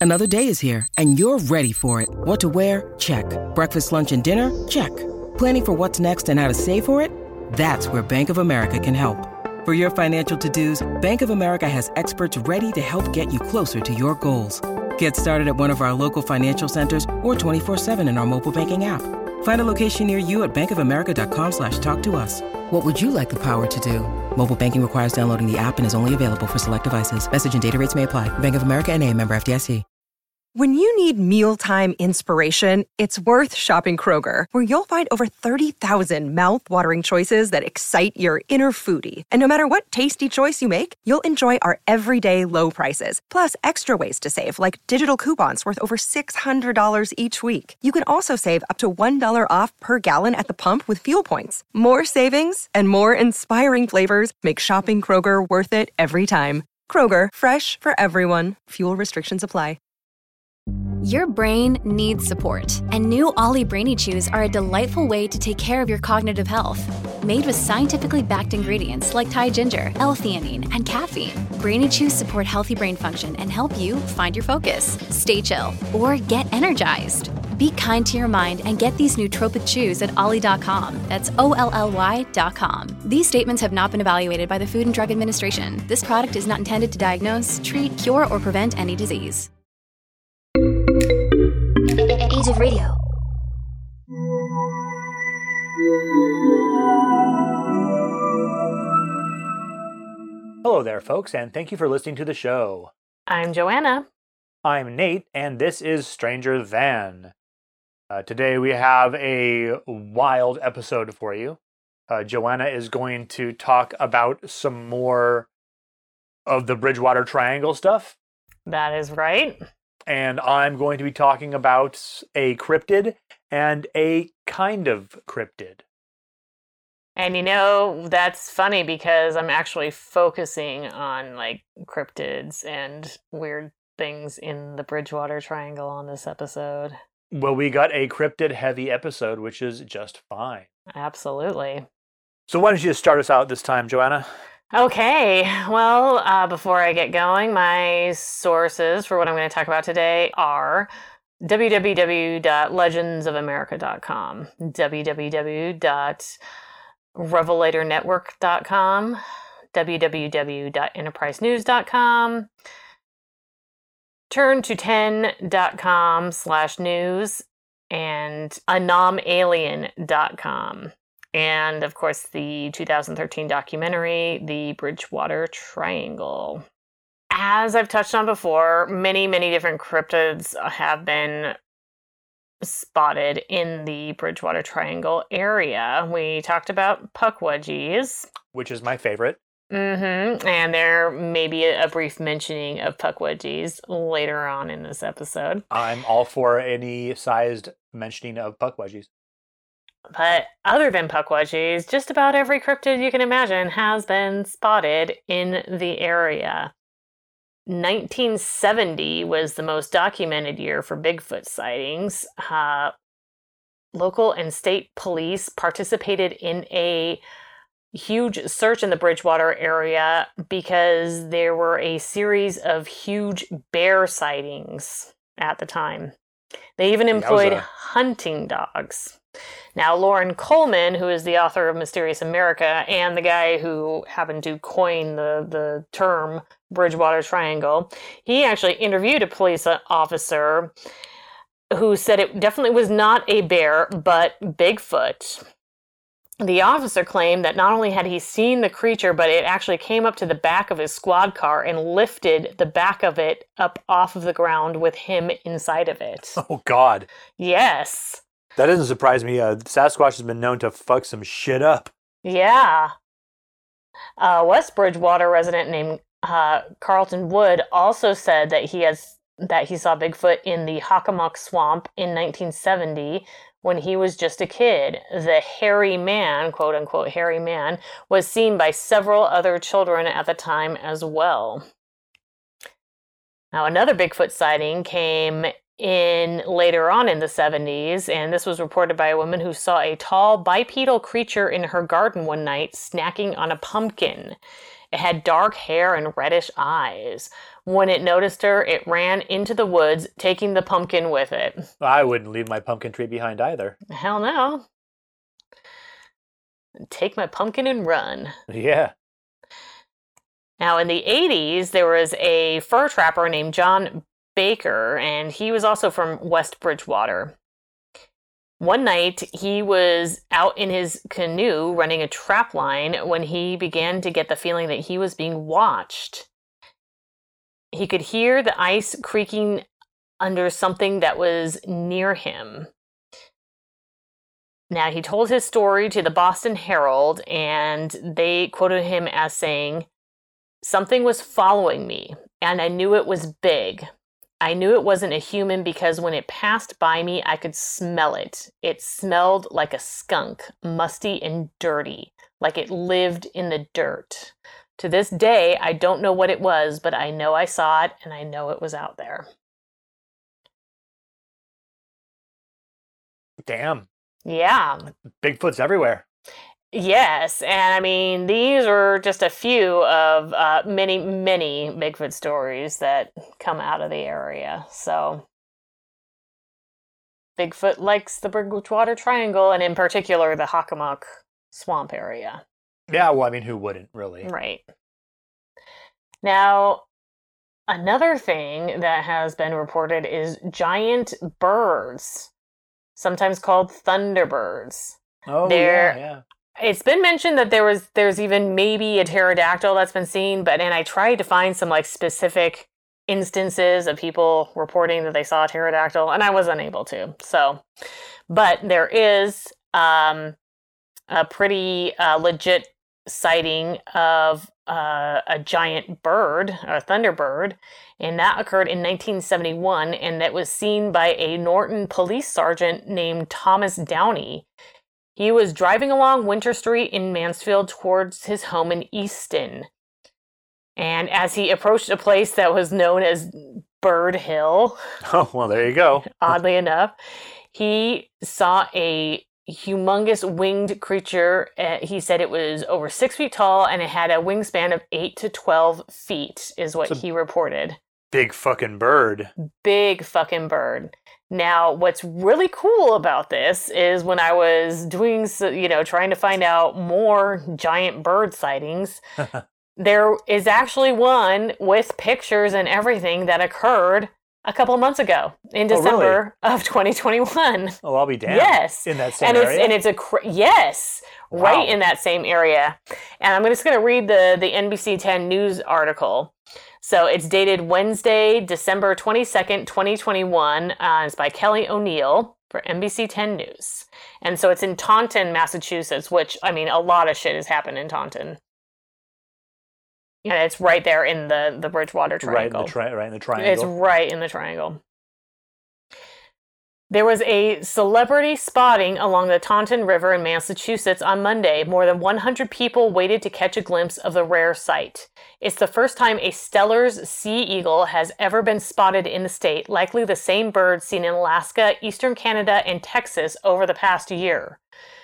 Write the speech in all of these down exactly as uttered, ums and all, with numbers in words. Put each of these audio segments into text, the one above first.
Another day is here, and you're ready for it. What to wear? Check. Breakfast, lunch, and dinner? Check. Planning for what's next and how to save for it? That's where Bank of America can help. For your financial to-dos, Bank of America has experts ready to help get you closer to your goals. Get started at one of our local financial centers or twenty-four seven in our mobile banking app. Find a location near you at bankofamerica.com slash talk to us. What would you like the power to do? Mobile banking requires downloading the app and is only available for select devices. Message and data rates may apply. Bank of America N A, member F D I C. When you need mealtime inspiration, it's worth shopping Kroger, where you'll find over thirty thousand mouth-watering choices that excite your inner foodie. And no matter what tasty choice you make, you'll enjoy our everyday low prices, plus extra ways to save, like digital coupons worth over six hundred dollars each week. You can also save up to one dollar off per gallon at the pump with fuel points. More savings and more inspiring flavors make shopping Kroger worth it every time. Kroger, fresh for everyone. Fuel restrictions apply. Your brain needs support, and new Ollie Brainy Chews are a delightful way to take care of your cognitive health. Made with scientifically backed ingredients like Thai ginger, L-theanine, and caffeine, Brainy Chews support healthy brain function and help you find your focus, stay chill, or get energized. Be kind to your mind and get these nootropic chews at ollie dot com. That's O L L Y dot com. These statements have not been evaluated by the Food and Drug Administration. This product is not intended to diagnose, treat, cure, or prevent any disease. Age of Radio. Hello there, folks, and thank you for listening to the show. I'm Joanna. I'm Nate, and this is Stranger Than. Uh, today we have a wild episode for you. Uh, Joanna is going to talk about some more of the Bridgewater Triangle stuff. That is right. And I'm going to be talking about a cryptid and a kind of cryptid. And you know, that's funny because I'm actually focusing on like cryptids and weird things in the Bridgewater Triangle on this episode. Well, we got a cryptid heavy episode, which is just fine. Absolutely. So why don't you just start us out this time, Joanna? Okay, well, uh, before I get going, my sources for what I'm going to talk about today are w w w dot legends of america dot com, w w w dot revelator network dot com, w w w dot enterprise news dot com, turn to ten dot com slash news, and anom alien dot com. And, of course, the two thousand thirteen documentary, The Bridgewater Triangle. As I've touched on before, many, many different cryptids have been spotted in the Bridgewater Triangle area. We talked about puckwudgies. Which is my favorite. Mm-hmm. And there may be a, a brief mentioning of puckwudgies later on in this episode. I'm all for any sized mentioning of puckwudgies. But other than puckwudgies, just about every cryptid you can imagine has been spotted in the area. nineteen seventy was the most documented year for Bigfoot sightings. Uh, local and state police participated in a huge search in the Bridgewater area because there were a series of huge bear sightings at the time. They even employed Yowza. hunting dogs. Now, Lauren Coleman, who is the author of Mysterious America and the guy who happened to coin the, the term Bridgewater Triangle, he actually interviewed a police officer who said it definitely was not a bear, but Bigfoot. The officer claimed that not only had he seen the creature, but it actually came up to the back of his squad car and lifted the back of it up off of the ground with him inside of it. Oh, God. Yes. That doesn't surprise me. Uh, Sasquatch has been known to fuck some shit up. Yeah. A West Bridgewater resident named uh, Carlton Wood also said that he has that he saw Bigfoot in the Hockomock Swamp in nineteen seventy when he was just a kid. The hairy man, quote unquote hairy man, was seen by several other children at the time as well. Now, another Bigfoot sighting came in later on in the seventies, and this was reported by a woman who saw a tall bipedal creature in her garden one night snacking on a pumpkin. It had dark hair and reddish eyes. When it noticed her, it ran into the woods, taking the pumpkin with it. I wouldn't leave my pumpkin tree behind either. Hell no. Take my pumpkin and run. Yeah. Now, in the eighties, there was a fur trapper named John Baker, and he was also from West Bridgewater. One night, he was out in his canoe running a trap line when he began to get the feeling that he was being watched. He could hear the ice creaking under something that was near him. Now, he told his story to the Boston Herald, and they quoted him as saying, "Something was following me, and I knew it was big. I knew it wasn't a human because when it passed by me, I could smell it. It smelled like a skunk, musty and dirty, like it lived in the dirt. To this day, I don't know what it was, but I know I saw it, and I know it was out there." Damn. Yeah. Bigfoot's everywhere. Yes, and I mean, these are just a few of uh, many, many Bigfoot stories that come out of the area. So, Bigfoot likes the Bridgewater Triangle, and in particular, the Hockomock Swamp area. Yeah, well, I mean, who wouldn't, really? Right. Now, another thing that has been reported is giant birds, sometimes called thunderbirds. Oh, They're, yeah, yeah. It's been mentioned that there was there's even maybe a pterodactyl that's been seen, but and I tried to find some like specific instances of people reporting that they saw a pterodactyl, and I was unable to. So, but there is um, a pretty uh, legit sighting of uh, a giant bird, a thunderbird, and that occurred in nineteen seventy-one, and that was seen by a Norton police sergeant named Thomas Downey. He was driving along Winter Street in Mansfield towards his home in Easton. And as he approached a place that was known as Bird Hill, Oh, well, there you go. oddly enough, he saw a humongous winged creature. Uh, he said it was over six feet tall and it had a wingspan of eight to twelve feet, is what It's a- he reported. Big fucking bird. Big fucking bird. Now, what's really cool about this is when I was doing, so- you know, trying to find out more giant bird sightings, there is actually one with pictures and everything that occurred a couple of months ago in Oh, really? December of twenty twenty-one. Oh, I'll be damned. Yes. In that same and area? It's, and it's a, cr- yes, Wow. right in that same area. And I'm just going to read the, the N B C ten news article. So it's dated Wednesday, December twenty-second, twenty twenty-one. Uh, it's by Kelly O'Neill for N B C ten News. And so it's in Taunton, Massachusetts, which, I mean, a lot of shit has happened in Taunton. And it's right there in the, the Bridgewater Right in Triangle. the, tri- right in the triangle. It's right in the triangle. There was a celebrity spotting along the Taunton River in Massachusetts on Monday. More than one hundred people waited to catch a glimpse of the rare sight. It's the first time a Steller's sea eagle has ever been spotted in the state, likely the same bird seen in Alaska, eastern Canada, and Texas over the past year.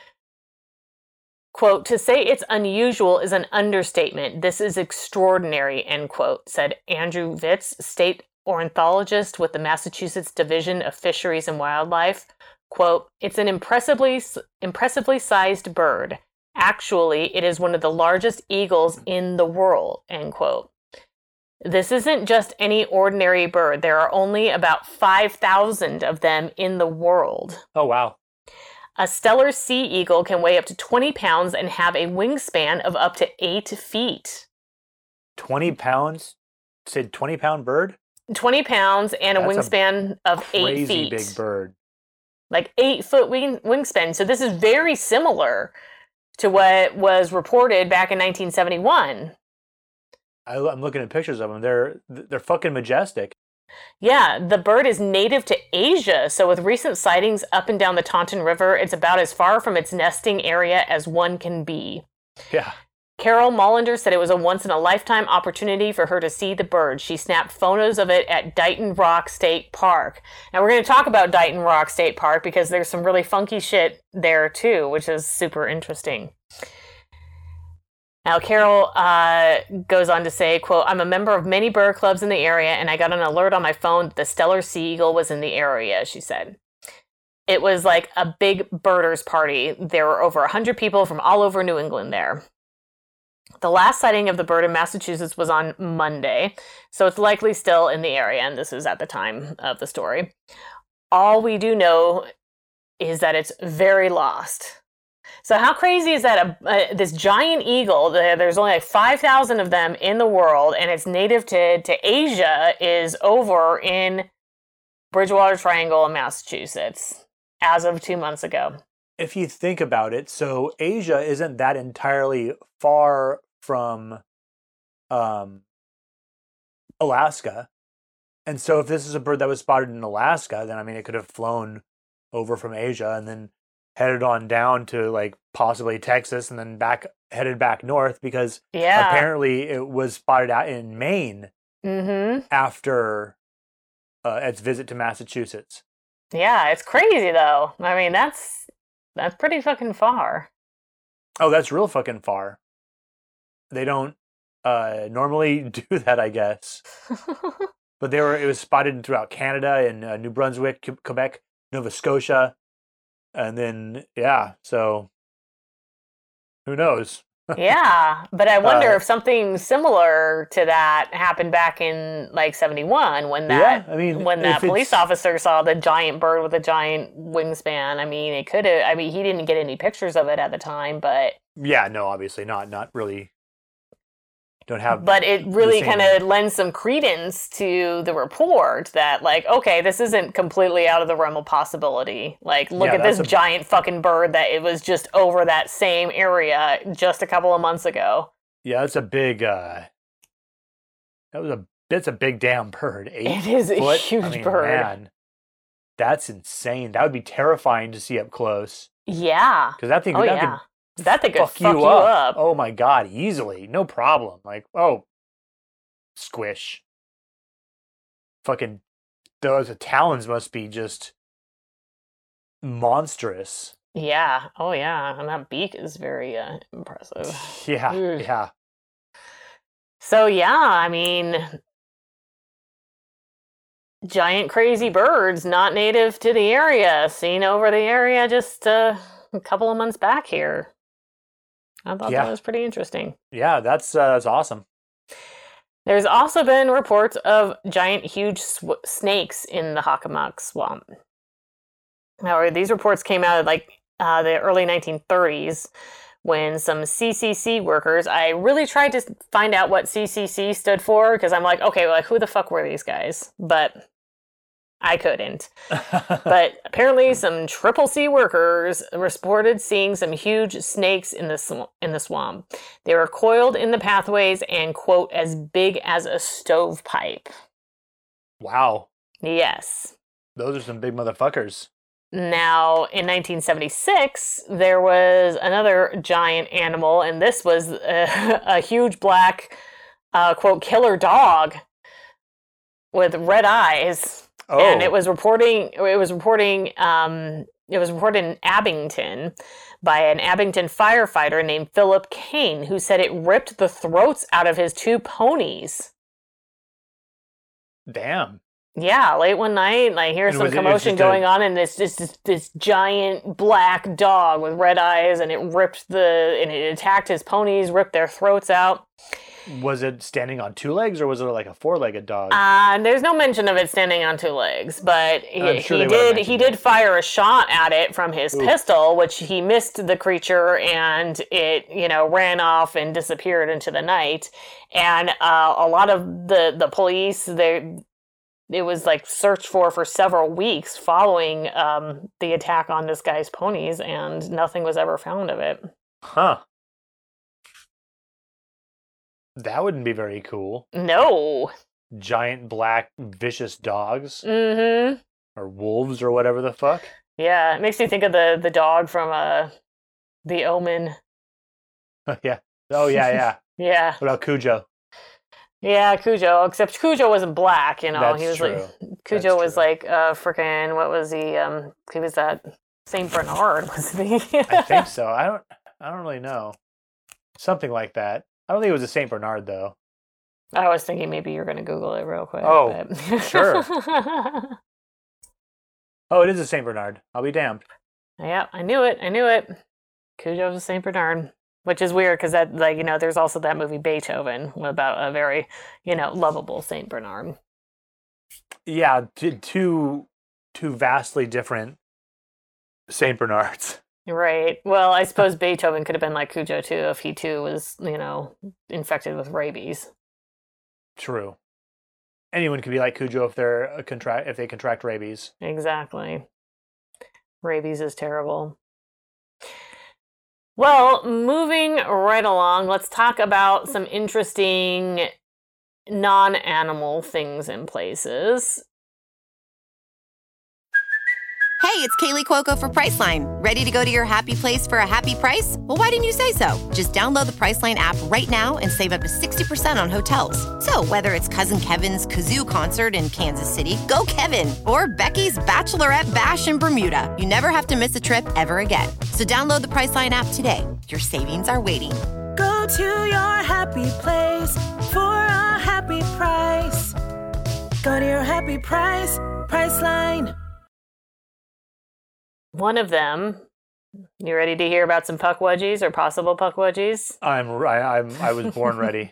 Quote, "To say it's unusual is an understatement. This is extraordinary," end quote, said Andrew Vitz, state ornithologist with the Massachusetts Division of Fisheries and Wildlife. Quote, "It's an impressively impressively sized bird. Actually, it is one of the largest eagles in the world," end quote. "This isn't just any ordinary bird. There are only about five thousand of them in the world. Oh, wow. A Steller sea eagle can weigh up to twenty pounds and have a wingspan of up to eight feet. twenty pounds? Said twenty pound bird? twenty pounds and a That's a wingspan of eight Crazy feet. big bird. Like eight foot wing, wingspan. So this is very similar to what was reported back in nineteen seventy-one. I, I'm looking at pictures of them. They're they're fucking majestic. Yeah, the bird is native to Asia, so with recent sightings up and down the Taunton River, it's about as far from its nesting area as one can be. Yeah. Carol Mollander said it was a once-in-a-lifetime opportunity for her to see the bird. She snapped photos of it at Dighton Rock State Park. Now, we're going to talk about Dighton Rock State Park because there's some really funky shit there, too, which is super interesting. Now, Carol uh, goes on to say, quote, I'm a member of many bird clubs in the area, and I got an alert on my phone that the Steller Sea Eagle was in the area, she said. It was like a big birders party. There were over one hundred people from all over New England there. The last sighting of the bird in Massachusetts was on Monday, so it's likely still in the area, and this is at the time of the story. All we do know is that it's very lost. So how crazy is that? A, uh, this giant eagle, the, there's only like five thousand of them in the world, and it's native to, to Asia, is over in Bridgewater Triangle in Massachusetts as of two months ago. If you think about it, so Asia isn't that entirely far from um, Alaska. And so if this is a bird that was spotted in Alaska, then I mean, it could have flown over from Asia and then headed on down to like possibly Texas and then back headed back north, because yeah. apparently it was spotted out in Maine mm-hmm. after uh, its visit to Massachusetts. Yeah, it's crazy though. I mean, that's that's pretty fucking far. Oh, that's real fucking far. They don't uh, normally do that, I guess. But they were. It was spotted throughout Canada and uh, New Brunswick, Quebec, Nova Scotia, and then yeah. So who knows? Yeah, but I wonder uh, if something similar to that happened back in like seventy-one when that yeah, I mean, when that police it's... officer saw the giant bird with a giant wingspan. I mean, it could have. I mean, he didn't get any pictures of it at the time, but yeah, no, obviously not. Not really. Don't have. But it really kind of lends some credence to the report that, like, okay, this isn't completely out of the realm of possibility. Like, look yeah, at this a... giant fucking bird that it was just over that same area just a couple of months ago. Yeah, that's a big. Uh, that was a. That's a big damn bird. Eight it is foot? a huge I mean, bird. Man, that's insane. That would be terrifying to see up close. Yeah. Because that thing. Oh that yeah. could, That thing could fuck, fuck you, you up. up. Oh my god, easily. No problem. Like, oh, squish. Fucking, those talons must be just monstrous. Yeah. Oh yeah. And that beak is very uh, impressive. Yeah, Ugh. yeah. So yeah, I mean, giant crazy birds not native to the area, seen over the area just uh, a couple of months back here. I thought yeah. that was pretty interesting. Yeah, that's uh, that's awesome. There's also been reports of giant, huge sw- snakes in the Hockomock Swamp. Now, these reports came out of like uh, the early nineteen thirties when some C C C workers, I really tried to find out what C C C stood for because I'm like, okay, well, like, who the fuck were these guys? But I couldn't. But apparently some Triple C workers reported seeing some huge snakes in the sw- in the swamp. They were coiled in the pathways and, quote, as big as a stovepipe. Wow. Yes. Those are some big motherfuckers. Now, in nineteen seventy-six, there was another giant animal, and this was a, a huge black, uh, quote, killer dog with red eyes. Oh. And it was reporting. It was reporting. Um, it was reported in Abington by an Abington firefighter named Philip Kane, who said it ripped the throats out of his two ponies. Damn. Yeah, late one night, I hear And some was it- it was commotion just a- going on, and it's just this, this giant black dog with red eyes, and it ripped the and it attacked his ponies, ripped their throats out. Was it standing on two legs, or was it like a four-legged dog? Uh, there's no mention of it standing on two legs, but I'm he, sure he they would've did mentioned he did it. fire a shot at it from his Oof. pistol, which he missed the creature, and it you know ran off and disappeared into the night. And uh, a lot of the the police they. It was like searched for for several weeks following um, the attack on this guy's ponies, and nothing was ever found of it. Huh. That wouldn't be very cool. No. Giant black vicious dogs. Mm-hmm. Or wolves or whatever the fuck. Yeah, it makes me think of the, the dog from uh, The Omen. Yeah. Oh, yeah, yeah. Yeah. What about Cujo? Yeah, Cujo. Except Cujo wasn't black, you know. That's he was true. like Cujo That's was true. like uh freaking what was he? Um, he was that Saint Bernard, wasn't he? I think so. I don't. I don't really know. Something like that. I don't think it was a Saint Bernard, though. I was thinking maybe you're going to Google it real quick. Oh, but... sure. Oh, it is a Saint Bernard. I'll be damned. Yeah, I knew it. I knew it. Cujo's a Saint Bernard, which is weird because that, like, you know, there's also that movie Beethoven about a very, you know, lovable Saint Bernard. Yeah, t- two two vastly different Saint Bernards. Right. Well, I suppose Beethoven could have been like Cujo too if he too was, you know, infected with rabies. True. Anyone could be like Cujo if they're a contract if they contract rabies. Exactly. Rabies is terrible. Well, moving right along, let's talk about some interesting non-animal things and places. Hey, it's Kaylee Cuoco for Priceline. Ready to go to your happy place for a happy price? Well, why didn't you say so? Just download the Priceline app right now and save up to sixty percent on hotels. So whether it's Cousin Kevin's Kazoo Concert in Kansas City, go Kevin, or Becky's Bachelorette Bash in Bermuda, you never have to miss a trip ever again. So download the Priceline app today. Your savings are waiting. Go to your happy place for a happy price. Go to your happy price, Priceline. One of them, you ready to hear about some puckwudgies or possible puckwudgies? I'm I, I'm I was born ready.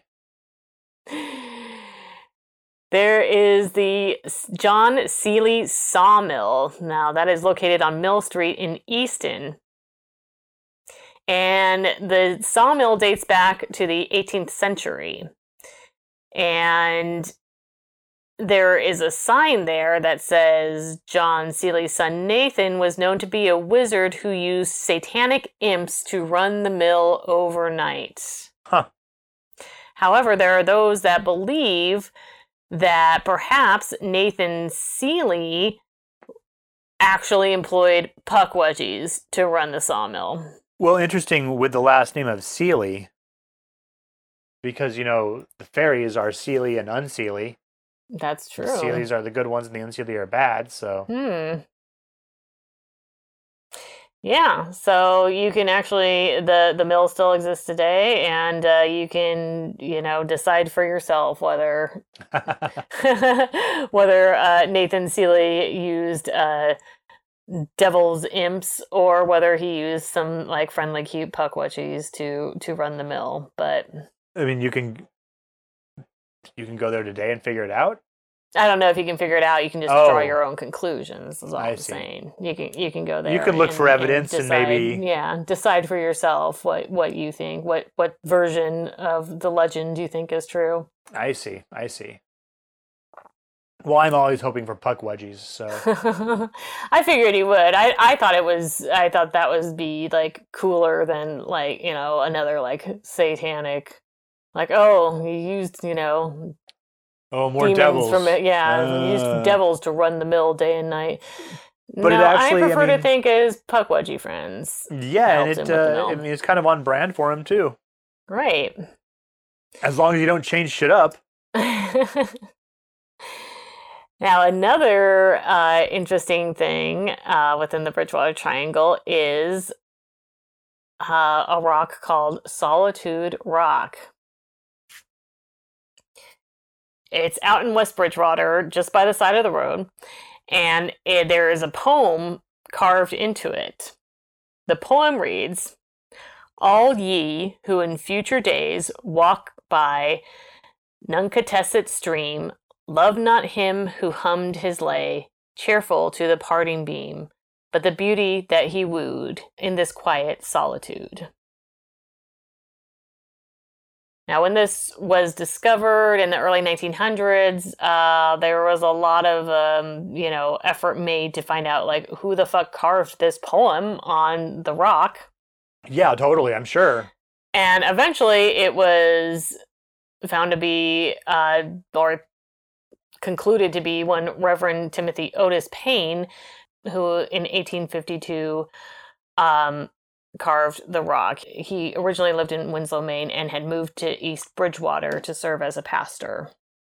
There is the John Seeley Sawmill. Now, that is located on Mill Street in Easton. And the sawmill dates back to the eighteenth century. And there is a sign there that says John Seeley's son Nathan was known to be a wizard who used satanic imps to run the mill overnight. Huh. However, there are those that believe that perhaps Nathan Seeley actually employed puckwudgies to run the sawmill. Well, interesting with the last name of Seeley, because, you know, the fairies are Seeley and Unseeley. That's true. The Seeleys are the good ones and the Unseeley are bad, so. Hmm. Yeah, so you can actually, the, the mill still exists today, and uh, you can, you know, decide for yourself whether whether uh, Nathan Seeley used uh, devil's imps or whether he used some, like, friendly, cute puckwudgies to, to run the mill, but... I mean, you can... You can go there today and figure it out? I don't know if you can figure it out. You can just oh, draw your own conclusions, is all I I'm see. saying. You can you can go there. You can look and, for evidence and, and, decide, maybe... Yeah, decide for yourself what, what you think, what, what version of the legend you think is true. I see, I see. Well, I'm always hoping for puckwudgies, so... I figured he would. I, I thought it was... I thought that would be, like, cooler than, like, you know, another, like, satanic... Like, oh, he used, you know... Oh, more demons devils. From it. Yeah, uh, he used devils to run the mill day and night. But no, it actually, I prefer I mean, to think as puckwudgie friends. Yeah, and helped it, him with the uh, mill. I mean, it's kind of on brand for him, too. Right. As long as you don't change shit up. Now, another uh, interesting thing uh, within the Bridgewater Triangle is uh, a rock called Solitude Rock. It's out in West Bridgewater, just by the side of the road, and it, there is a poem carved into it. The poem reads, "All ye who in future days walk by Nunkatesset stream, love not him who hummed his lay, cheerful to the parting beam, but the beauty that he wooed in this quiet solitude." Now, when this was discovered in the early nineteen hundreds, uh, there was a lot of, um, you know, effort made to find out, like, who the fuck carved this poem on the rock. Yeah, totally, I'm sure. And eventually it was found to be, uh, or concluded to be one Reverend Timothy Otis Payne, who in eighteen fifty-two um, carved the rock. He originally lived in Winslow, Maine, and had moved to East Bridgewater to serve as a pastor.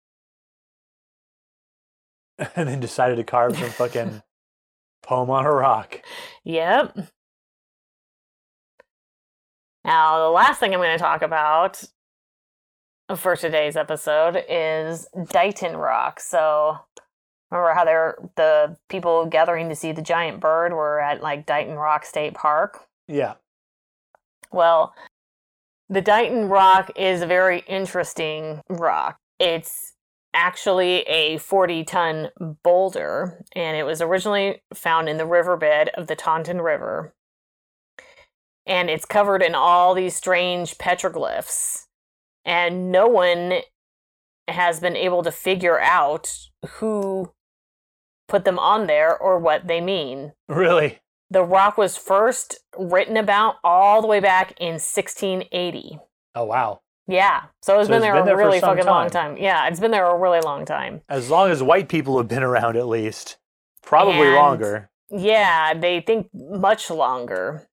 And then decided to carve some fucking poem on a rock. Yep. Now, the last thing I'm going to talk about for today's episode is Dighton Rock. So, remember how they're the people gathering to see the giant bird were at like Dighton Rock State Park? Yeah. Well, the Dighton Rock is a very interesting rock. It's actually a forty-ton boulder, and it was originally found in the riverbed of the Taunton River. And it's covered in all these strange petroglyphs. And no one has been able to figure out who put them on there or what they mean. Really? The rock was first written about all the way back in sixteen eighty. Oh, wow. Yeah. So it's So been it's there been a there for really some fucking long time. time. Yeah, it's been there a really long time. As long as white people have been around, at least. Probably And- longer. Yeah, they think much longer.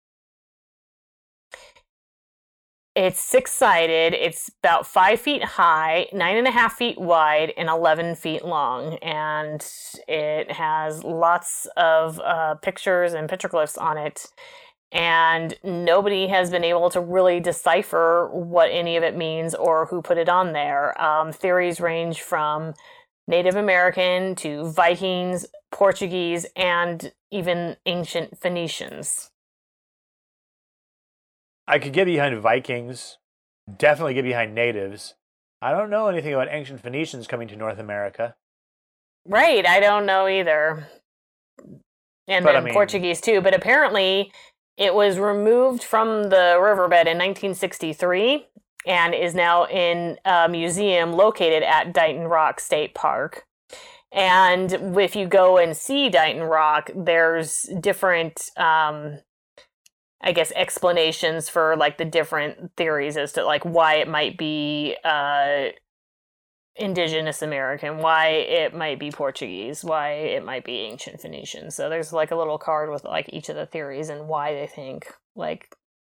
It's six-sided. It's about five feet high, nine and a half feet wide, and eleven feet long. And it has lots of uh, pictures and petroglyphs on it. And nobody has been able to really decipher what any of it means or who put it on there. Um, theories range from Native American to Vikings, Portuguese, and even ancient Phoenicians. I could get behind Vikings. Definitely get behind natives. I don't know anything about ancient Phoenicians coming to North America. Right, I don't know either. And But, then I mean- Portuguese too, but apparently it was removed from the riverbed in nineteen sixty-three and is now in a museum located at Dighton Rock State Park. And if you go and see Dighton Rock, there's different, um, I guess, explanations for like the different theories as to like why it might be uh, indigenous American, why it might be Portuguese, why it might be ancient Phoenician. So there's like a little card with like each of the theories and why they think like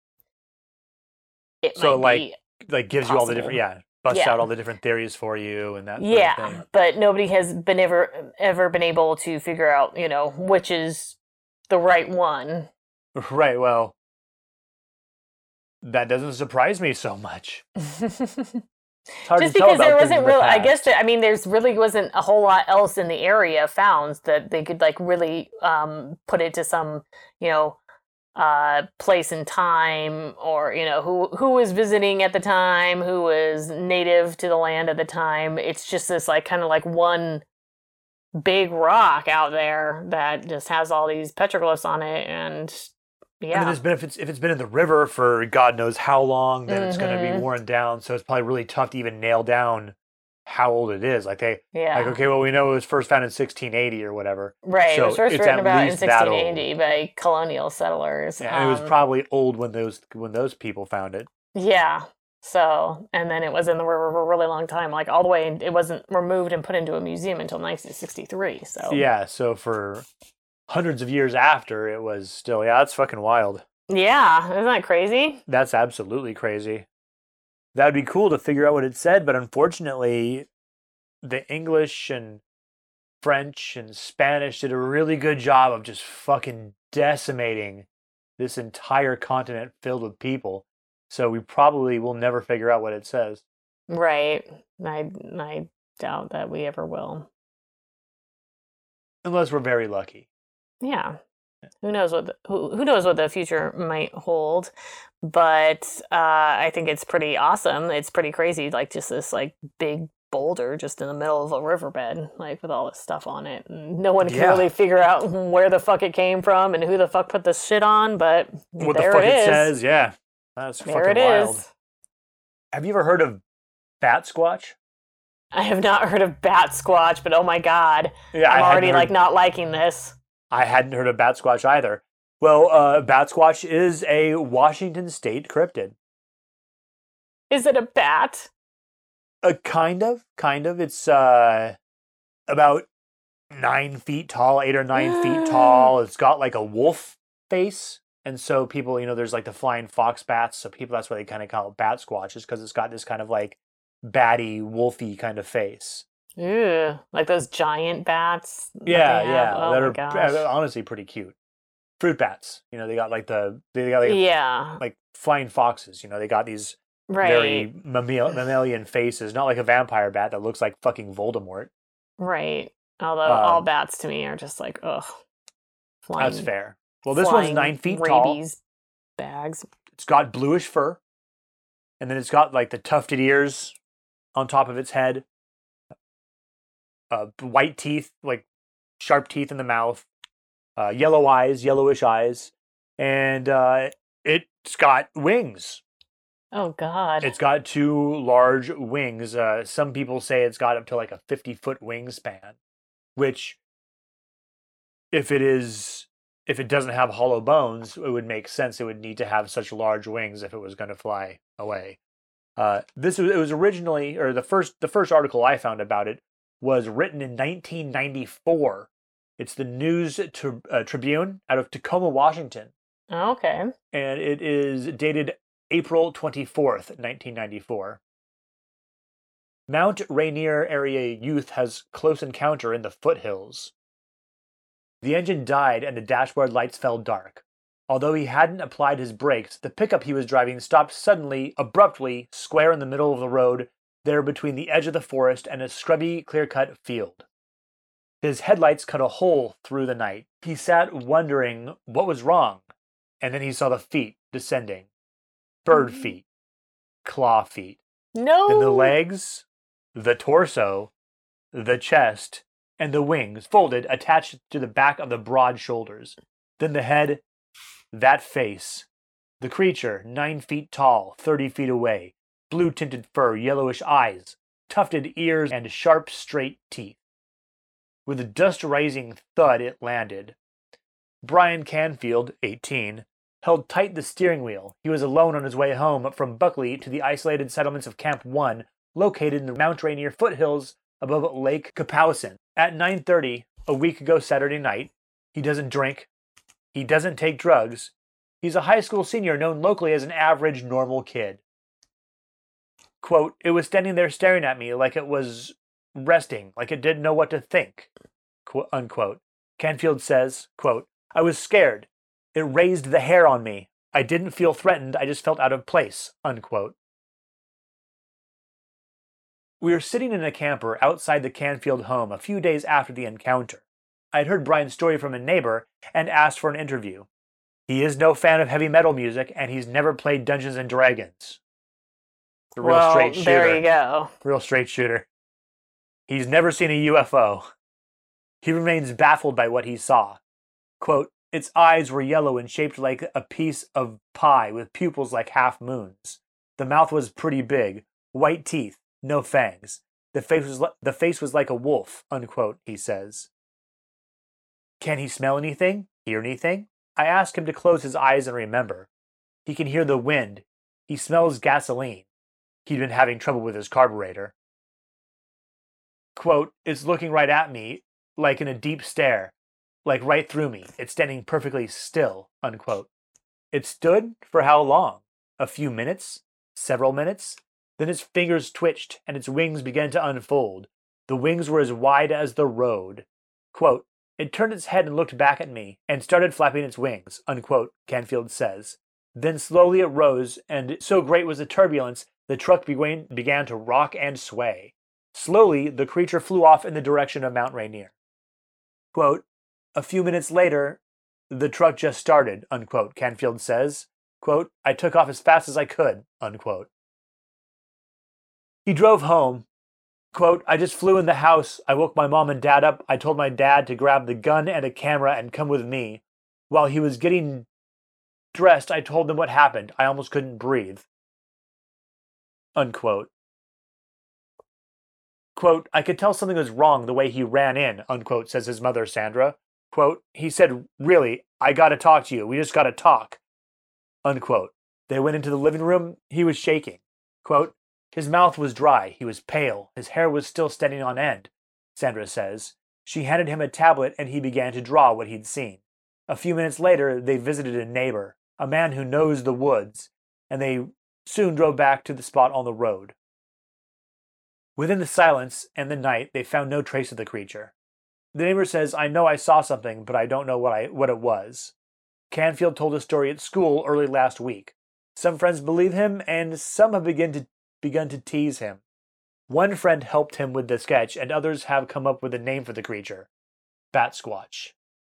it So, might like, be. Like, gives you all the Possible. different, yeah, busts Yeah. out all the different theories for you and that sort of Yeah, thing. but nobody has been ever ever been able to figure out, you know, which is the right one. Right, well, that doesn't surprise me so much. It's hard Just to tell because about there things in wasn't the real, I past. guess, that, I mean, there's really wasn't a whole lot else in the area found that they could like really um, put it to some, you know, uh, place and time, or you know, who who was visiting at the time, who was native to the land at the time. It's just this like kind of like one big rock out there that just has all these petroglyphs on it, and I yeah, mean, it's been, if, it's, if it's been in the river for God knows how long, then it's going to be Mhm. worn down. So it's probably really tough to even nail down how old it is. Like, they, yeah. like, okay, well, we know it was first found in sixteen eighty or whatever. Right, it So was first it's written at about in least that old. sixteen eighty by colonial settlers. Yeah, and it was Um, probably old when those when those people found it. yeah. So, and then it was in the river for a really long time, like all the way. It wasn't removed and put into a museum until nineteen sixty-three. So, Yeah, so for hundreds of years after, it was still, yeah, that's fucking wild. yeah, isn't that crazy? That's absolutely crazy. That would be cool to figure out what it said, but unfortunately, the English and French and Spanish did a really good job of just fucking decimating this entire continent filled with people. So we probably will never figure out what it says. Right. I I doubt that we ever will. Unless we're very lucky. Yeah. Who knows what the, who who knows what the future might hold, but uh, I think it's pretty awesome. It's pretty crazy, like just this like big boulder just in the middle of a riverbed, like with all this stuff on it. And no one can Yeah. really figure out where the fuck it came from and who the fuck put this shit on, but What there the fuck it it, is. says, yeah. That's There fucking it wild. is. Have you ever heard of Bat Squatch? I have not heard of Bat Squatch, but oh my god, Yeah, I'm I already hadn't like heard- not liking this. I hadn't heard of Bat Squatch either. Well, uh, Bat Squatch is a Washington State cryptid. Is it a bat? Uh, kind of, kind of. It's uh, about nine feet tall, eight or nine feet tall. It's got like a wolf face. And so people, you know, there's like the flying fox bats. So people, that's why they kind of call it Bat Squatch, is because it's got this kind of like batty, wolfy kind of face. Ew, like those giant bats. that Yeah, they have? yeah. Oh that my are gosh. uh, honestly pretty cute. fruit bats. You know, they got like the they got like, yeah, like flying foxes. You know, they got these right, very mammal- mammalian faces, not like a vampire bat that looks like fucking Voldemort. right. Although Um, all bats to me are just like ugh. Flying, That's fair. Well, this one's flying nine feet tall. rabies bags. It's got bluish fur, and then it's got like the tufted ears on top of its head, uh, white teeth, like sharp teeth in the mouth, uh, yellow eyes, yellowish eyes, and uh, it's got wings. Oh God. It's got two large wings. Uh, some people say it's got up to like a fifty-foot wingspan, which, if it is, if it doesn't have hollow bones, it would make sense. It would need to have such large wings if it was going to fly away. Uh, this was, it was originally, or the first, the first article I found about it was written in nineteen ninety-four. It's the News tri- uh, Tribune out of Tacoma, Washington, Okay. and it is dated April twenty-fourth, nineteen ninety-four. Mount Rainier area youth has close encounter in the foothills. The engine died and the dashboard lights fell dark. Although he hadn't applied his brakes, the pickup he was driving stopped suddenly, abruptly, square in the middle of the road, there between the edge of the forest and a scrubby, clear-cut field. His headlights cut a hole through the night. He sat wondering what was wrong, and then he saw the feet descending. Bird feet. Claw feet. No. Then the legs, the torso, the chest, and the wings folded, attached to the back of the broad shoulders. Then the head, that face. The creature, nine feet tall, thirty feet away, blue-tinted fur, yellowish eyes, tufted ears, and sharp, straight teeth. With a dust-rising thud, it landed. Brian Canfield, eighteen, held tight the steering wheel. He was alone on his way home from Buckley to the isolated settlements of Camp one, located in the Mount Rainier foothills above Lake Kapowsin. At nine thirty, a week ago Saturday night, he doesn't drink. He doesn't take drugs. He's a high school senior known locally as an average, normal kid. Quote, it was standing there staring at me like it was resting, like it didn't know what to think. Quote, unquote. Canfield says, quote, I was scared. It raised the hair on me. I didn't feel threatened. I just felt out of place. Unquote. We were sitting in a camper outside the Canfield home a few days after the encounter. I had heard Brian's story from a neighbor and asked for an interview. He is no fan of heavy metal music, and he's never played Dungeons and Dragons. The real well, straight shooter. there you go. Real straight shooter. He's never seen a U F O. He remains baffled by what he saw. Quote, its eyes were yellow and shaped like a piece of pie with pupils like half moons. The mouth was pretty big, white teeth, no fangs. The face was, li- the face was like a wolf, unquote, he says. Can he smell anything? Hear anything? I ask him to close his eyes and remember. He can hear the wind. He smells gasoline. He'd been having trouble with his carburetor. Quote, it's looking right at me, like in a deep stare, like right through me. It's standing perfectly still, unquote. It stood for how long? A few minutes? Several minutes? Then its fingers twitched and its wings began to unfold. The wings were as wide as the road. Quote, it turned its head and looked back at me and started flapping its wings, unquote, Canfield says. Then slowly it rose, and so great was the turbulence, the truck began, began to rock and sway. Slowly, the creature flew off in the direction of Mount Rainier. Quote, a few minutes later, the truck just started, unquote, Canfield says. Quote, I took off as fast as I could, unquote. He drove home. Quote, I just flew in the house. I woke my mom and dad up. I told my dad to grab the gun and a camera and come with me. While he was getting dressed, I told them what happened. I almost couldn't breathe. Unquote. Quote, I could tell something was wrong the way he ran in, unquote, says his mother, Sandra. Quote, he said, really, I gotta talk to you. We just gotta talk. Unquote. They went into the living room. He was shaking. Quote, his mouth was dry. He was pale. His hair was still standing on end, Sandra says. She handed him a tablet and he began to draw what he'd seen. A few minutes later, they visited a neighbor, a man who knows the woods, and they soon drove back to the spot on the road. Within the silence and the night, they found no trace of the creature. The neighbor says, I know I saw something, but I don't know what I what it was. Canfield told a story at school early last week. Some friends believe him, and some have begun to, begun to tease him. One friend helped him with the sketch, and others have come up with a name for the creature. Bat Squatch.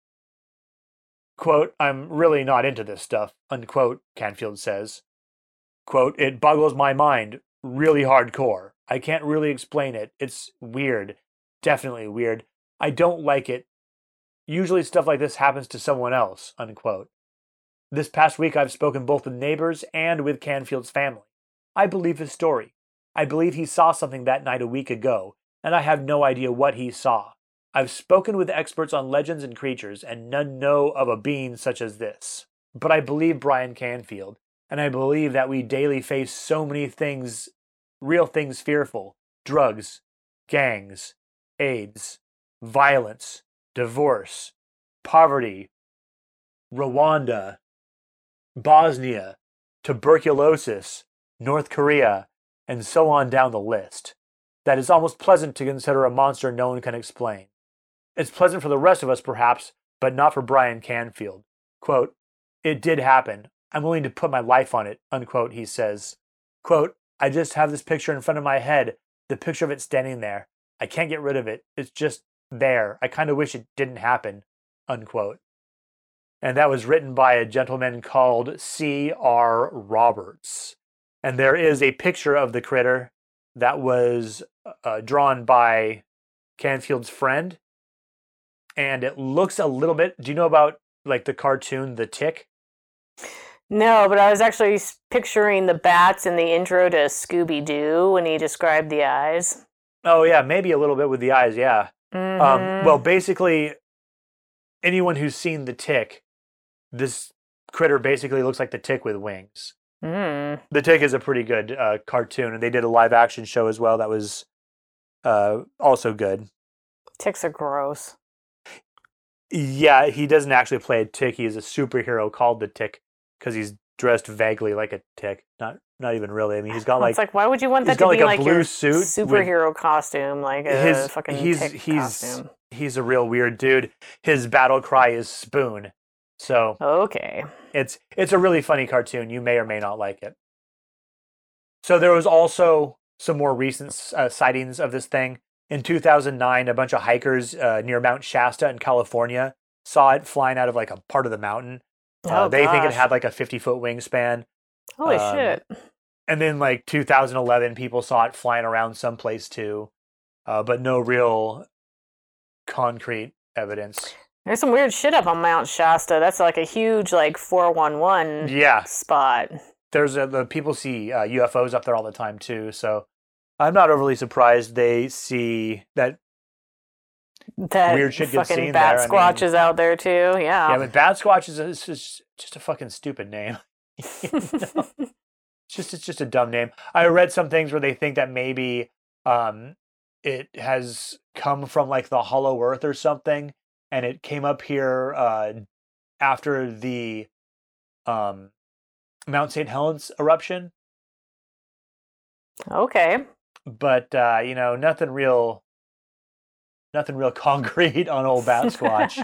Quote, I'm really not into this stuff, unquote, Canfield says. Quote, it boggles my mind, really hardcore. I can't really explain it. It's weird. Definitely weird. I don't like it. Usually stuff like this happens to someone else, unquote. This past week I've spoken both with neighbors and with Canfield's family. I believe his story. I believe he saw something that night a week ago, and I have no idea what he saw. I've spoken with experts on legends and creatures, and none know of a being such as this. But I believe Brian Canfield, and I believe that we daily face so many things, real things fearful. Drugs, gangs, AIDS, violence, divorce, poverty, Rwanda, Bosnia, tuberculosis, North Korea, and so on down the list. That it's almost pleasant to consider a monster no one can explain. It's pleasant for the rest of us, perhaps, but not for Brian Canfield. Quote, it did happen. I'm willing to put my life on it, unquote, he says. Quote, I just have this picture in front of my head, the picture of it standing there. I can't get rid of it. It's just there. I kind of wish it didn't happen, unquote. And that was written by a gentleman called C R Roberts. And there is a picture of the critter that was uh, drawn by Canfield's friend. And it looks a little bit, do you know about like the cartoon The Tick? No, but I was actually picturing the bats in the intro to Scooby-Doo when he described the eyes. Oh yeah, maybe a little bit with the eyes, yeah. Mm-hmm. Um, well, basically, anyone who's seen The Tick, this critter basically looks like the Tick with wings. Mm. The Tick is a pretty good uh, cartoon, and they did a live-action show as well that was uh, also good. Ticks are gross. Yeah, he doesn't actually play a tick. He's a superhero called the Tick because he's dressed vaguely like a tick. Not not even really. I mean, he's got like... It's like, why would you want that he's to got be like a like blue your suit superhero costume, like a his, fucking he's, tick he's, costume? He's a real weird dude. His battle cry is Spoon. So Okay. it's it's a really funny cartoon. You may or may not like it. So there was also some more recent uh, sightings of this thing. In two thousand nine, a bunch of hikers uh, near Mount Shasta in California saw it flying out of like a part of the mountain. Uh, Oh, they think it gosh. had like a fifty-foot wingspan. Holy um, shit. And then like two thousand eleven, people saw it flying around someplace too, uh, but no real concrete evidence. There's some weird shit up on Mount Shasta. That's like a huge like four one one Yeah, spot. there's a, the people see uh, U F Os up there all the time too, so I'm not overly surprised they see that. That Weird shit gets fucking seen bat there, I squatch mean- is out there too. Yeah. Yeah, but Bat Squatch is, a, is just, just a fucking stupid name. You know? It's just it's just a dumb name. I read some things where they think that maybe um, it has come from like the Hollow Earth or something, and it came up here uh, after the um, Mount Saint Helens eruption. Okay. But uh, you know, nothing real, nothing real concrete on old Bat Squatch.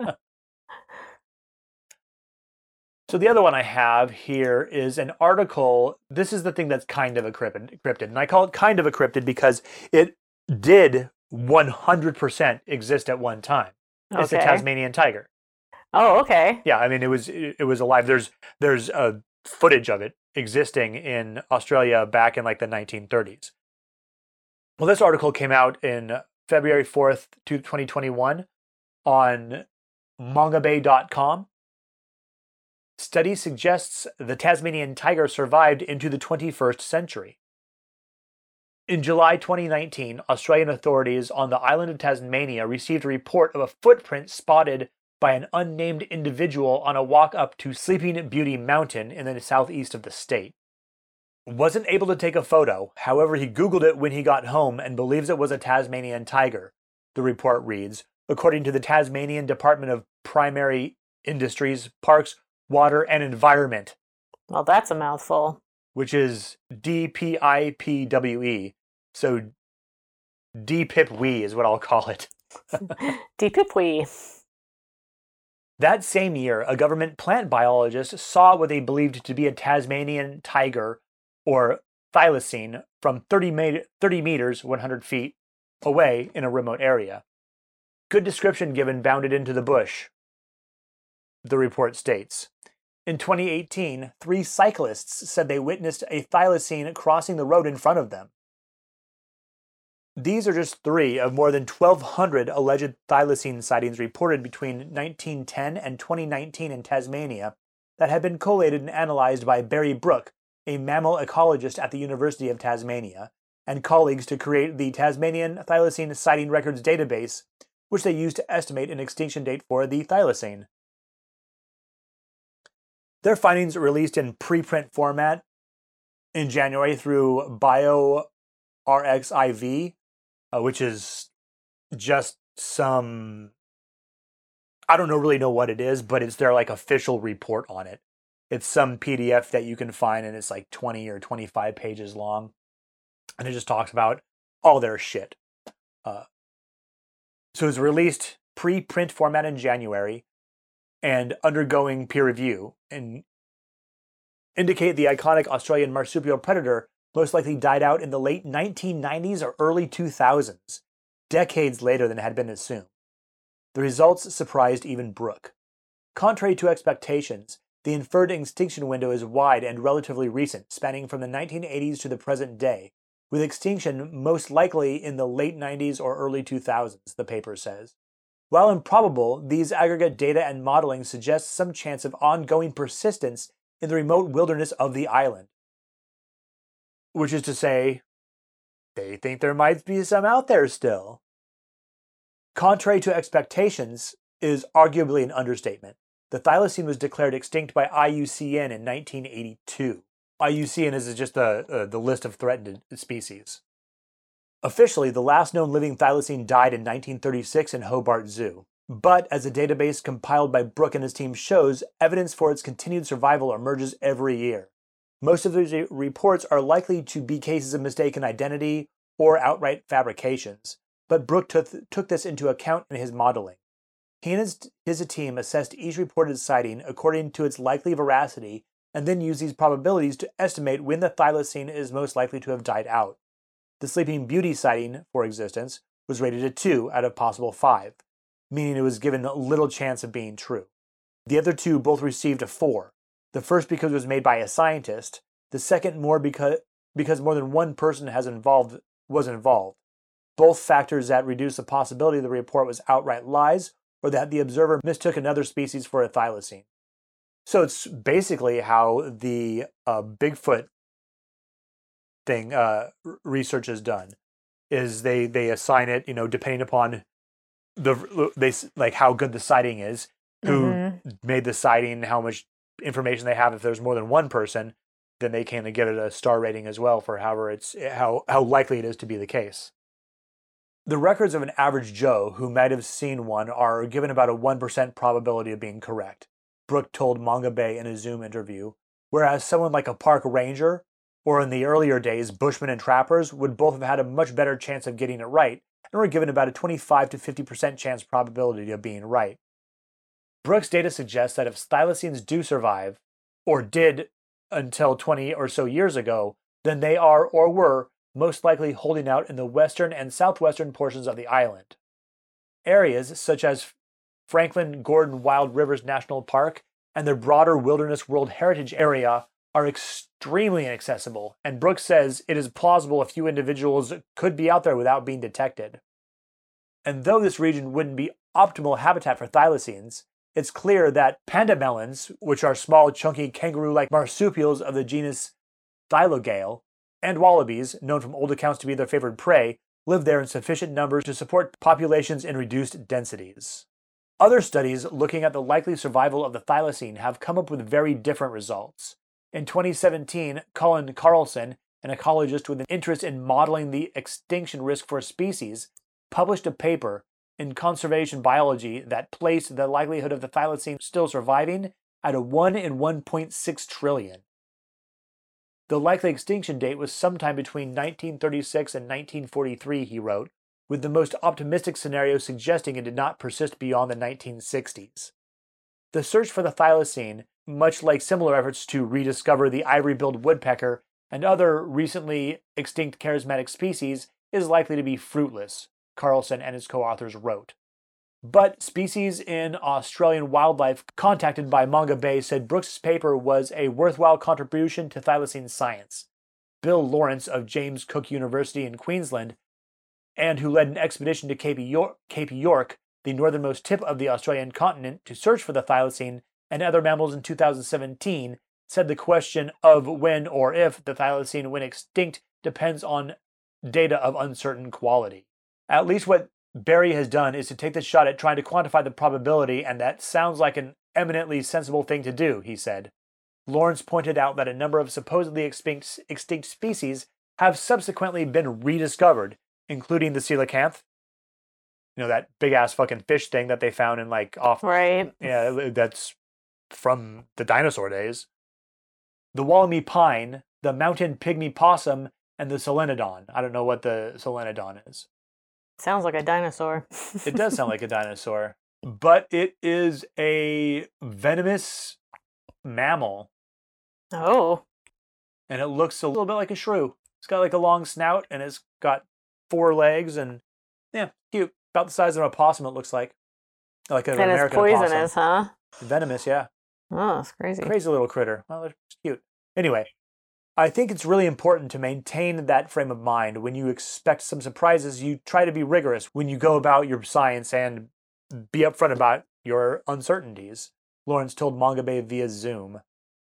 So the other one I have here is an article. This is the thing that's kind of a cryptid, cryptid. And I call it kind of a cryptid because it did one hundred percent exist at one time. It's Okay. a Tasmanian tiger. Oh, okay. Yeah, I mean, it was it, it was alive. There's there's uh, footage of it existing in Australia back in like the nineteen thirties. Well, this article came out in February fourth, twenty twenty-one on mongabay dot com. Study suggests the Tasmanian tiger survived into the twenty-first century. In July twenty nineteen, Australian authorities on the island of Tasmania received a report of a footprint spotted by an unnamed individual on a walk up to Sleeping Beauty Mountain in the southeast of the state. Wasn't able to take a photo, however he Googled it when he got home and believes it was a Tasmanian tiger, the report reads, according to the Tasmanian Department of Primary Industries, Parks, Water and Environment, Well, that's a mouthful. which is D P I P W E. So D P I P W E is what I'll call it. Deepipwee. That same year, a government plant biologist saw what they believed to be a Tasmanian tiger, or thylacine, from thirty, me- thirty meters, one hundred feet, away in a remote area. Good description given bounded into the bush, the report states. In twenty eighteen, three cyclists said they witnessed a thylacine crossing the road in front of them. These are just three of more than twelve hundred alleged thylacine sightings reported between nineteen ten and twenty nineteen in Tasmania that had been collated and analyzed by Barry Brook, a mammal ecologist at the University of Tasmania, and colleagues to create the Tasmanian Thylacine Sighting Records database, which they used to estimate an extinction date for the thylacine. Their findings were released in preprint format in January through bioRxiv, uh, which is just some, I don't know really know what it is, but it's their like official report on it. It's some P D F that you can find, and it's like twenty or twenty-five pages long, and it just talks about all their shit. Uh, so it was released pre-print format in January and undergoing peer review, and indicate the iconic Australian marsupial predator most likely died out in the late nineteen nineties or early two thousands, decades later than had been assumed. The results surprised even Brook. Contrary to expectations, the inferred extinction window is wide and relatively recent, spanning from the nineteen eighties to the present day, with extinction most likely in the late nineties or early two thousands, the paper says. While improbable, these aggregate data and modeling suggest some chance of ongoing persistence in the remote wilderness of the island. Which is to say, they think there might be some out there still. Contrary to expectations is arguably an understatement. The thylacine was declared extinct by I U C N in nineteen eighty-two. I U C N is just the, uh, the list of threatened species. Officially, the last known living thylacine died in nineteen thirty-six in Hobart Zoo. But, as a database compiled by Brook and his team shows, evidence for its continued survival emerges every year. Most of these reports are likely to be cases of mistaken identity or outright fabrications, but Brook took, took this into account in his modeling. He and his, his team assessed each reported sighting according to its likely veracity and then used these probabilities to estimate when the thylacine is most likely to have died out. The Sleeping Beauty sighting, for instance, was rated a two out of possible five, meaning it was given little chance of being true. The other two both received a four, the first because it was made by a scientist, the second more because, because more than one person has involved, was involved, both factors that reduce the possibility the report was outright lies or that the observer mistook another species for a thylacine. So it's basically how the uh, Bigfoot thing uh, research is done. Is they they assign it, you know, depending upon the they like how good the sighting is, who mm-hmm. made the sighting, how much information they have. If there's more than one person, then they can give it a star rating as well for however it's how how likely it is to be the case. The records of an average Joe who might have seen one are given about a one percent probability of being correct, Brook told Manga Bay in a Zoom interview, whereas someone like a park ranger, or in the earlier days, bushmen and trappers, would both have had a much better chance of getting it right, and were given about a twenty-five to fifty percent chance probability of being right. Brook's data suggests that if thylacines do survive, or did until twenty or so years ago, then they are, or were, most likely holding out in the western and southwestern portions of the island. Areas such as Franklin Gordon Wild Rivers National Park and the broader Wilderness World Heritage Area are extremely inaccessible, and Brooks says it is plausible a few individuals could be out there without being detected. And though this region wouldn't be optimal habitat for thylacines, it's clear that panda melons, which are small, chunky, kangaroo-like marsupials of the genus Thylogale, and wallabies, known from old accounts to be their favored prey, live there in sufficient numbers to support populations in reduced densities. Other studies looking at the likely survival of the thylacine have come up with very different results. In twenty seventeen, Colin Carlson, an ecologist with an interest in modeling the extinction risk for a species, published a paper in Conservation Biology that placed the likelihood of the thylacine still surviving at a one in one point six trillion. The likely extinction date was sometime between nineteen thirty-six and nineteen forty-three, he wrote, with the most optimistic scenario suggesting it did not persist beyond the nineteen sixties. The search for the thylacine, much like similar efforts to rediscover the ivory-billed woodpecker and other recently extinct charismatic species, is likely to be fruitless, Carlson and his co-authors wrote. But species in Australian wildlife contacted by Manga Bay said Brooks' paper was a worthwhile contribution to thylacine science. Bill Lawrence of James Cook University in Queensland, and who led an expedition to Cape York, Cape York, the northernmost tip of the Australian continent, to search for the thylacine and other mammals in two thousand seventeen, said the question of when or if the thylacine went extinct depends on data of uncertain quality. At least what Barry has done is to take the shot at trying to quantify the probability, and that sounds like an eminently sensible thing to do, he said. Lawrence pointed out that a number of supposedly extinct, extinct species have subsequently been rediscovered, including the coelacanth, you know, that big-ass fucking fish thing that they found in, like, off... Right. Yeah, that's from the dinosaur days. The Wollemi pine, the mountain pygmy possum, and the solenodon. I don't know what the solenodon is. Sounds like a dinosaur. It does sound like a dinosaur, but it is a venomous mammal. Oh. And it looks a little bit like a shrew. It's got like a long snout, and it's got four legs, and yeah, cute. About the size of a possum, it looks like. Like an and American it's poisonous, opossum. huh? Venomous, yeah. Oh, that's crazy. Crazy little critter. Well, it's cute. Anyway, I think it's really important to maintain that frame of mind. When you expect some surprises, you try to be rigorous when you go about your science and be upfront about your uncertainties, Lawrence told Manga Bay via Zoom.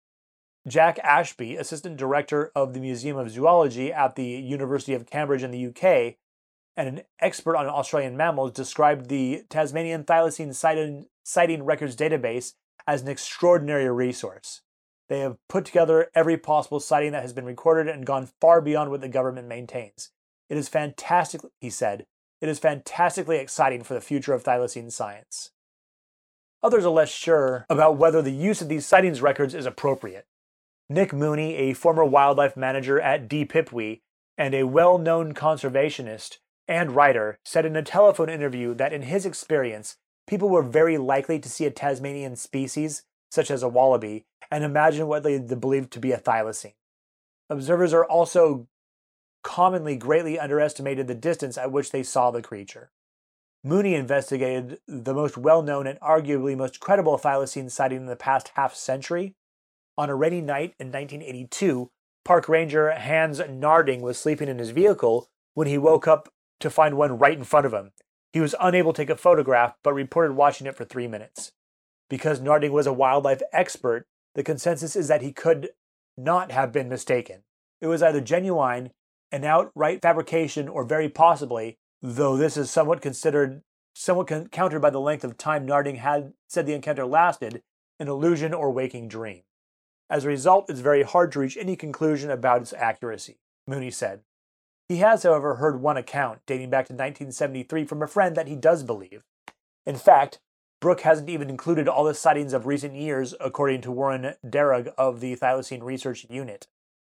Jack Ashby, assistant director of the Museum of Zoology at the University of Cambridge in the U K, and an expert on Australian mammals, described the Tasmanian thylacine sighting, sighting records database as an extraordinary resource. They have put together every possible sighting that has been recorded and gone far beyond what the government maintains. It is fantastic, he said. It is fantastically exciting for the future of thylacine science. Others are less sure about whether the use of these sightings records is appropriate. Nick Mooney, a former wildlife manager at D. Pipwe and a well-known conservationist and writer, said in a telephone interview that in his experience, people were very likely to see a Tasmanian species, such as a wallaby, and imagine what they believed to be a thylacine. Observers are also commonly greatly underestimated the distance at which they saw the creature. Mooney investigated the most well-known and arguably most credible thylacine sighting in the past half-century. On a rainy night in nineteen eighty-two, park ranger Hans Narding was sleeping in his vehicle when he woke up to find one right in front of him. He was unable to take a photograph, but reported watching it for three minutes. Because Narding was a wildlife expert, the consensus is that he could not have been mistaken. It was either genuine, an outright fabrication, or very possibly, though this is somewhat considered, somewhat con- countered by the length of time Narding had said the encounter lasted, an illusion or waking dream. As a result, it's very hard to reach any conclusion about its accuracy, Mooney said. He has, however, heard one account, dating back to nineteen seventy-three, from a friend that he does believe. In fact, Brooke hasn't even included all the sightings of recent years, according to Warren Darragh of the Thylacine Research Unit,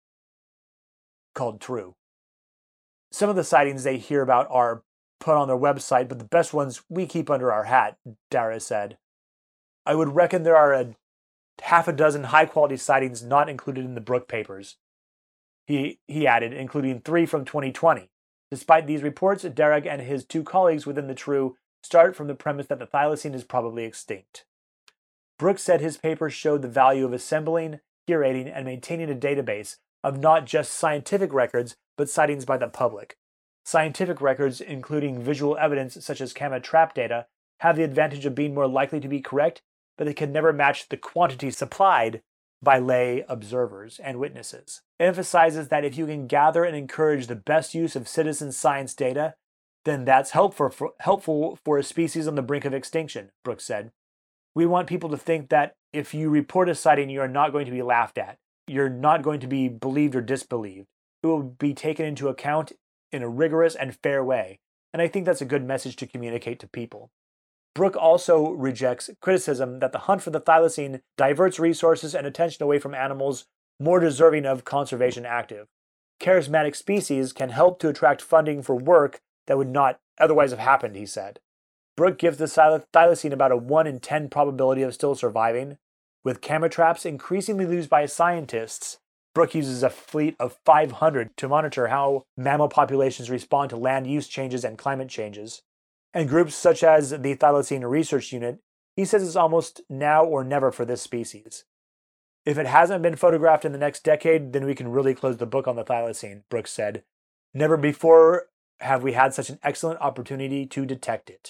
called True. Some of the sightings they hear about are put on their website, but the best ones we keep under our hat, Darragh said. I would reckon there are a half a dozen high-quality sightings not included in the Brooke papers. He, he added, including three from twenty twenty. Despite these reports, Darragh and his two colleagues within the True start from the premise that the thylacine is probably extinct. Brooks said his paper showed the value of assembling, curating, and maintaining a database of not just scientific records, but sightings by the public. Scientific records, including visual evidence such as camera trap data, have the advantage of being more likely to be correct, but they can never match the quantity supplied by lay observers and witnesses. It emphasizes that if you can gather and encourage the best use of citizen science data, then that's helpful for, helpful for a species on the brink of extinction, Brooks said. We want people to think that if you report a sighting, you are not going to be laughed at. You're not going to be believed or disbelieved. It will be taken into account in a rigorous and fair way, and I think that's a good message to communicate to people. Brooke also rejects criticism that the hunt for the thylacine diverts resources and attention away from animals more deserving of conservation active. Charismatic species can help to attract funding for work that would not otherwise have happened, he said. Brooke gives the thylacine about a one in ten probability of still surviving. With camera traps increasingly used by scientists, Brooke uses a fleet of five hundred to monitor how mammal populations respond to land use changes and climate changes. And groups such as the Thylacine Research Unit, he says it's almost now or never for this species. If it hasn't been photographed in the next decade, then we can really close the book on the thylacine, Brooks said. Never before have we had such an excellent opportunity to detect it.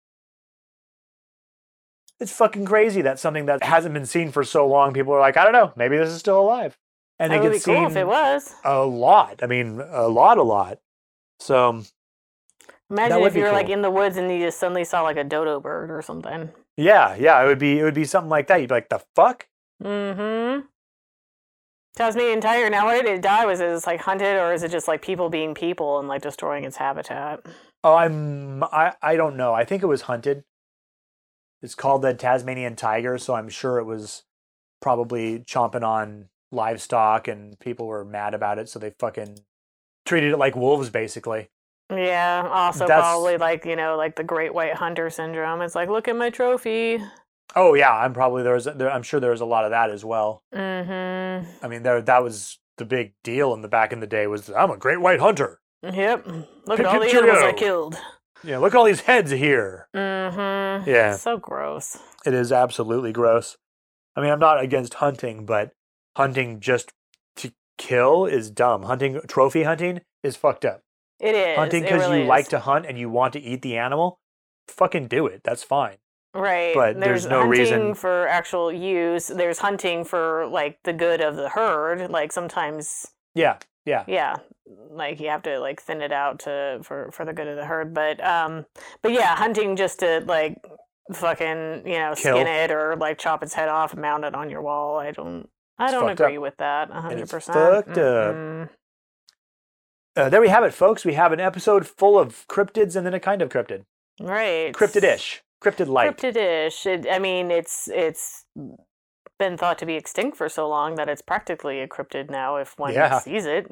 It's fucking crazy that something that hasn't been seen for so long, people are like, I don't know, maybe this is still alive. And that it would gets be cool seen if it was. a lot. I mean, a lot, a lot. So imagine if you were cool. like in the woods and you just suddenly saw like a dodo bird or something. Yeah, yeah, it would be it would be something like that. You'd be like, the fuck? Mm-hmm. Tasmanian tiger. Now, what did it die? Was it like hunted, or is it just like people being people and like destroying its habitat? Oh, I'm I I don't know. I think it was hunted. It's called the Tasmanian tiger, so I'm sure it was probably chomping on livestock, and people were mad about it, so they fucking treated it like wolves, basically. Yeah. Also, That's, probably like you know, like the great white hunter syndrome. It's like, look at my trophy. Oh yeah, I'm probably there's there, I'm sure there was a lot of that as well. Mm-hmm. I mean, there that was the big deal in the back in the day was I'm a great white hunter. Yep. Look at all the animals I killed. Yeah, look at all these heads here. Mm-hmm. Yeah. So gross. It is absolutely gross. I mean, I'm not against hunting, but hunting just to kill is dumb. Hunting, trophy hunting is fucked up. It is. Hunting because really you is. like to hunt and you want to eat the animal, fucking do it. That's fine. Right. But there's, there's no hunting reason for actual use. There's hunting for like the good of the herd. Like sometimes. Yeah. Yeah. Yeah. Like you have to like thin it out to for, for the good of the herd. But um but yeah, hunting just to like fucking, you know, Kill. skin it or like chop its head off and mount it on your wall. I don't I It's don't agree up. with that a And hundred it's percent. fucked up. Uh, there we have it, folks. We have an episode full of cryptids and then a kind of cryptid. Right. Cryptid-ish. Cryptid-like. Cryptid-ish. It, I mean, it's it's been thought to be extinct for so long that it's practically a cryptid now if one Yeah. sees it.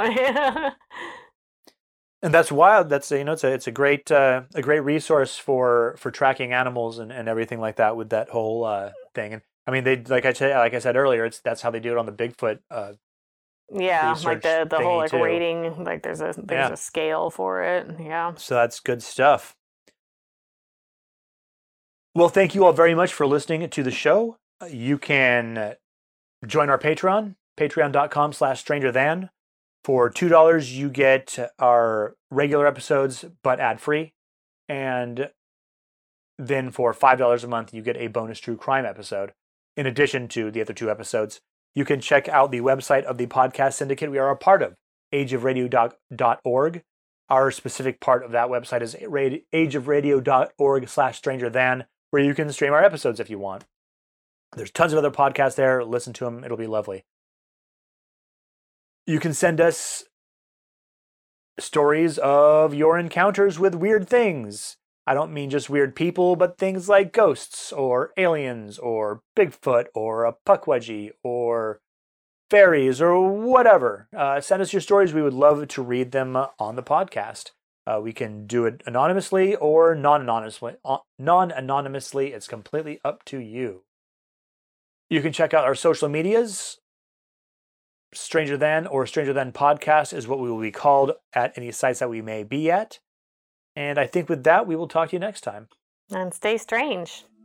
And that's wild. That's you know, it's a it's a great uh, a great resource for for tracking animals and, and everything like that with that whole uh, thing. And I mean, they like I said like I said earlier, it's that's how they do it on the Bigfoot. Uh, yeah, like the the whole like too. rating, like there's a there's Yeah. a scale for it. Yeah. So that's good stuff. Well, thank you all very much for listening to the show. Uh, You can join our Patreon, patreon.com slash stranger than. For two dollars, you get our regular episodes, but ad-free. And then for five dollars a month, you get a bonus true crime episode, in addition to the other two episodes. You can check out the website of the podcast syndicate we are a part of, age of radio dot org. Our specific part of that website is ageofradio.org slash stranger than, where you can stream our episodes if you want. There's tons of other podcasts there. Listen to them. It'll be lovely. You can send us stories of your encounters with weird things. I don't mean just weird people, but things like ghosts or aliens or Bigfoot or a puckwudgie or fairies or whatever. Uh, send us your stories. We would love to read them on the podcast. Uh, we can do it anonymously or non-anonymously. Uh, non-anonymously. It's completely up to you. You can check out our social medias. Stranger Than or Stranger Than Podcast is what we will be called at any sites that we may be at. And I think with that, we will talk to you next time. And stay strange.